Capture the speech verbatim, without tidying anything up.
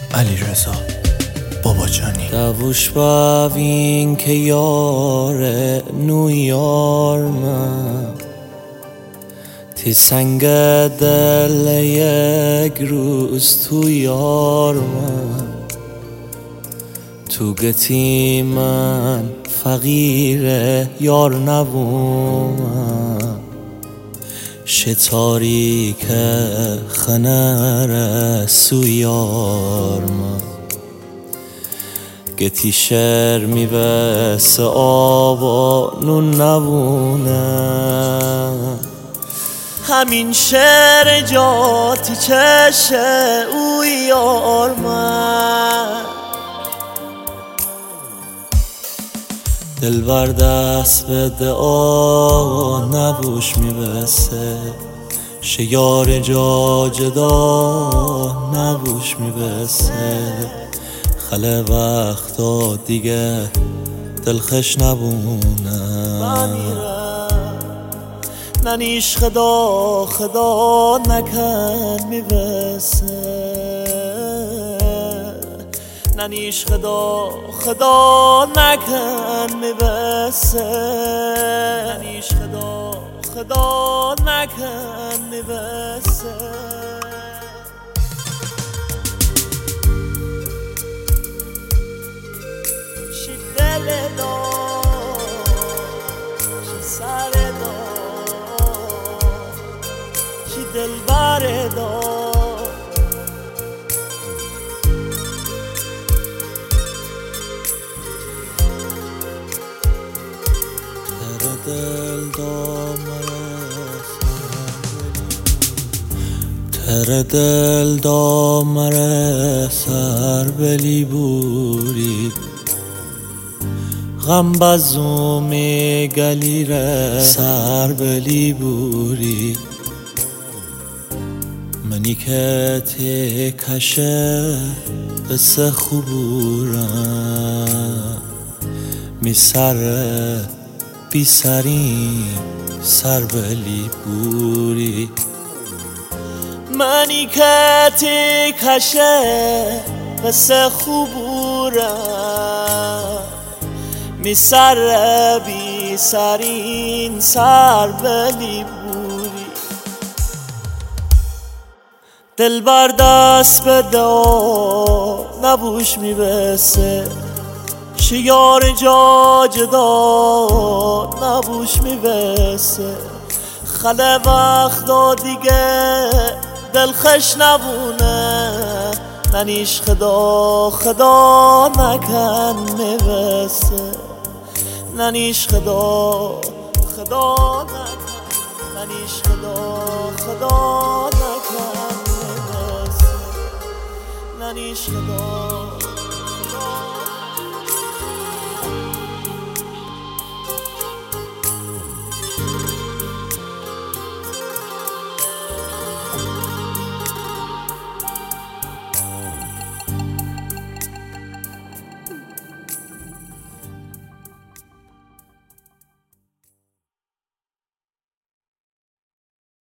علیرضا باباجانی. دووش باوین که یار نو یار من تی سنگ دل یک روز تو یار من تو گتی من فقیر یار نبوم شتاری که خنر سو یار من گتی شر می بس آبا نون نبونه همین شعر جاتی چشه او یار من دلبر دست به دعا نبوش می بسه شیار جا جدا نبوش می بسه خله وقتا دیگه دلخش نبونه ننیش خدا خدا نکن می بسه ننیش خدا خدا نکن می بسه ننیش خدا خدا نکن می بسه شی دل دار شی سر دار شی دل بر دار دل تر دل دامره سر بلی بوری غم بزومی گلیره سر بلی بوری منی که تی کشه بس خوبورم می سره بی سرین سر بلی بوری منی که تی کشه بس خوبورم می سر بی سرین سر بلی بوری دل بر دست به دعا نبوش می بسه شیار جا جدا نبوش می بسه خله وقتا دیگه دلخش نبونه ننیش خدا خدا نکن می بسه ننیش خدا خدا نکن ننیش خدا خدا نکن می بسه ننیش خدا